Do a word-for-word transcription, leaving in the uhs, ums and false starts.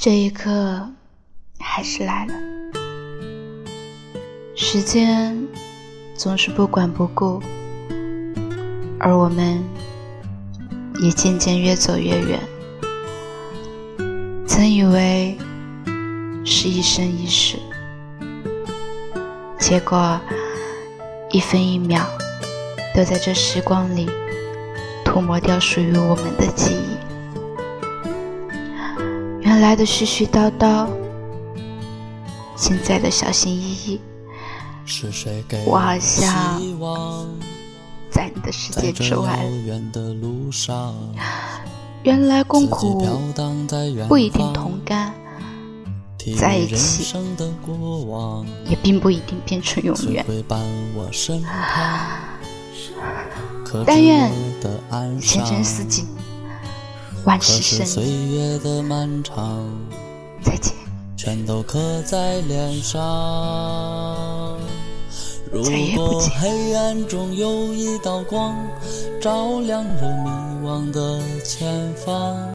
这一刻还是来了。时间总是不管不顾，而我们也渐渐越走越远。曾以为是一生一世，结果一分一秒都在这时光里涂抹掉属于我们的记忆。原来的絮絮叨叨，现在的小心翼翼，我好像在你的世界之外了。原来共苦不一定同甘，在一起也并不一定变成永远。但愿前程似锦，万事胜意。再见。全都刻在脸上，如果黑暗中有一道光，照亮着迷惘的前方。